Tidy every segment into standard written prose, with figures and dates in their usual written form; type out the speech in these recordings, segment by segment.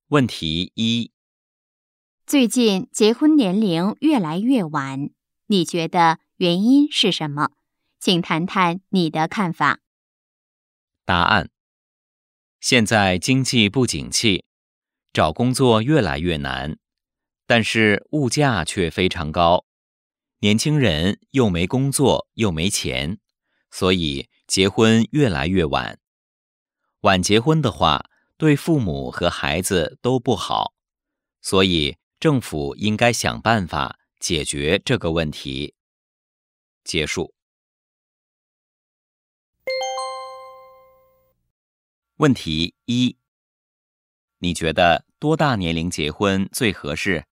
问题一： 最近结婚年龄越来越晚，你觉得原因是什么？请谈谈你的看法。 答案：现在经济不景气，找工作越来越难，但是物价却非常高，年轻人又没工作又没钱，所以结婚越来越晚。晚结婚的话，对父母和孩子都不好，所以政府应该想办法解决这个问题。结束。问题一：你觉得多大年龄结婚最合适？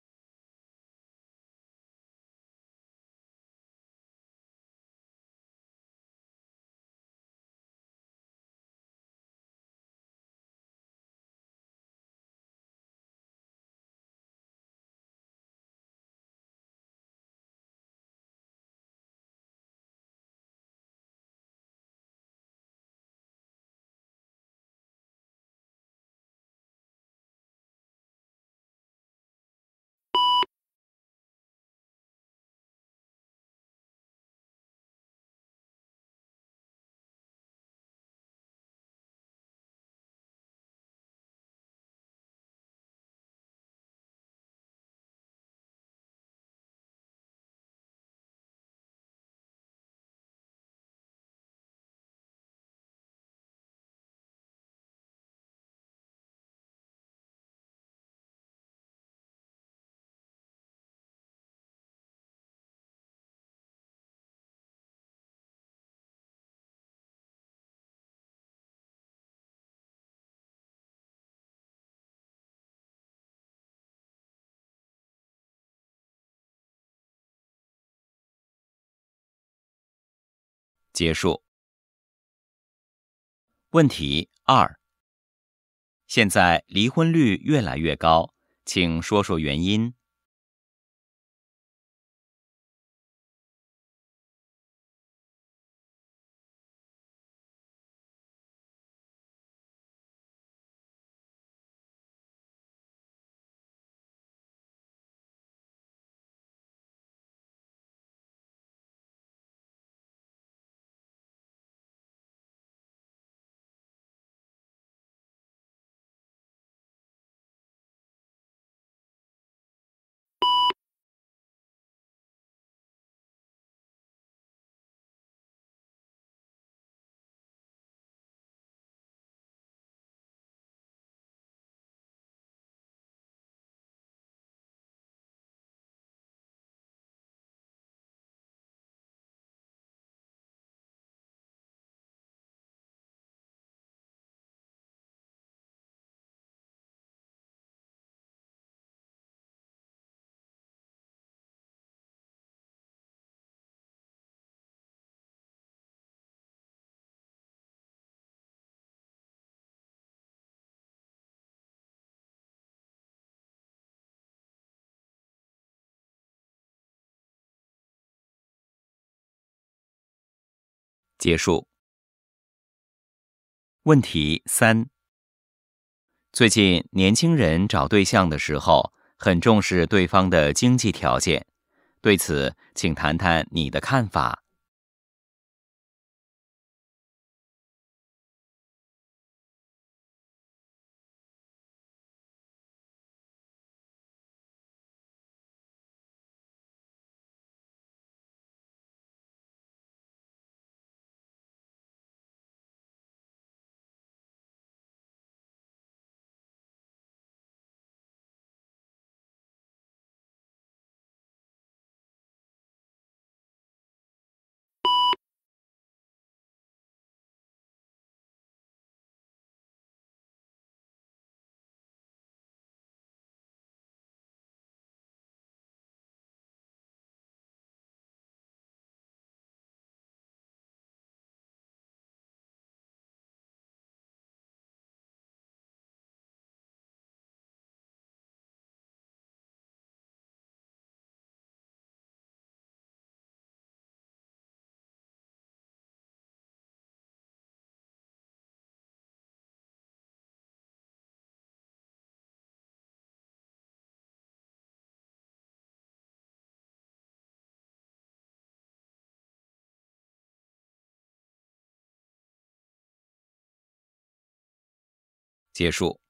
结束。问题二：现在离婚率越来越高，请说说原因。结束。问题三：最近年轻人找对象的时候，很重视对方的经济条件，对此，请谈谈你的看法。 结束。